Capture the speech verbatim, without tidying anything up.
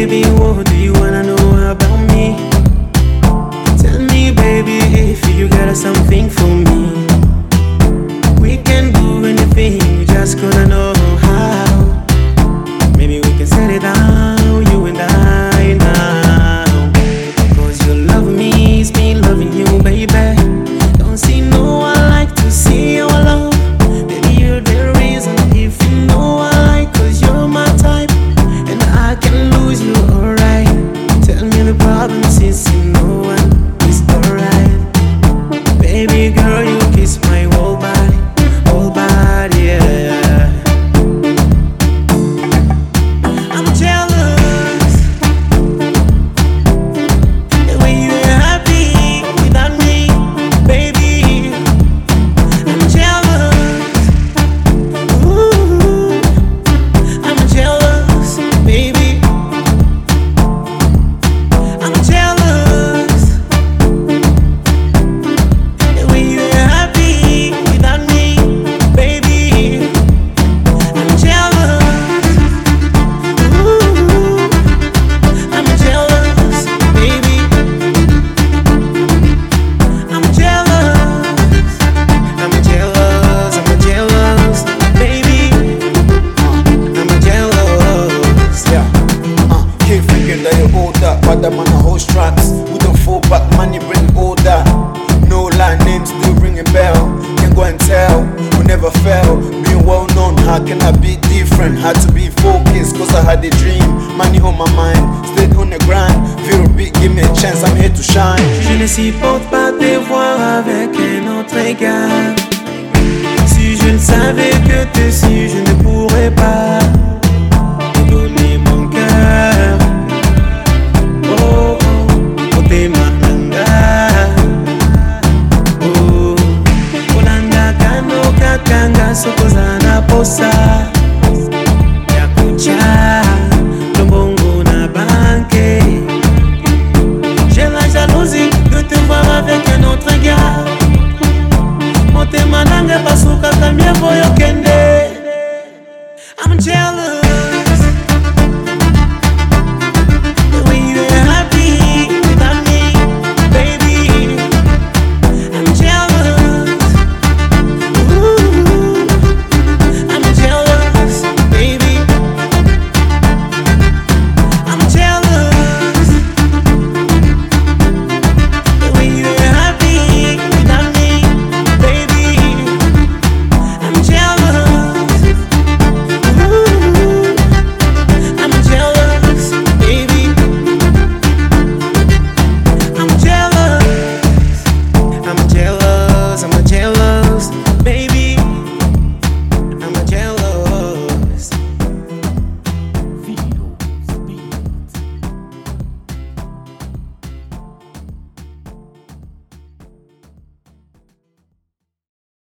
baby, what do you wanna know about me? Tell me, baby, if you got something for me. We can do anything, we just gotta know how. Maybe we can set it down, you and I now. Cause your love me is me loving you, baby. Don't see no one like to see your love. Baby, you're the reason. If you know I like, cause you're my type, and I can lose you, alright. Tell me the problem since you know it's alright. Baby girl, you kiss my whole body, whole body, yeah. I'm jealous the way you're happy without me, baby. I'm jealous, ooh, I'm jealous, baby. I'm jealous the way you're happy without me, baby. I'm jealous, ooh, I'm jealous, baby. I'm jealous, I'm jealous, I'm jealous, baby. I'm jealous. Yeah, uh, keep thinking that you're all that, but the man a host tracks. We don't fall back, money bring all that. No line names still ringing bell. Can go and tell, we never fail. Being well known, how can I be different? Had to be focused, cause I had a dream. Money on my mind, stayed on the grind. Feel big, give me a chance, I'm here to shine. Je ne supporte pas te voir avec un autre gars. Si je ne savais que t'es si, je ne pourrais pas te donner mon cœur. Oh, oh, oh, t'es mananga. Oh, Olanda kano kakanga sokozana posa. Yakucha, lombongo na banque. J'ai la jalousie de te voir avec un autre gars. Mote mananga basuka kamia boyo kende.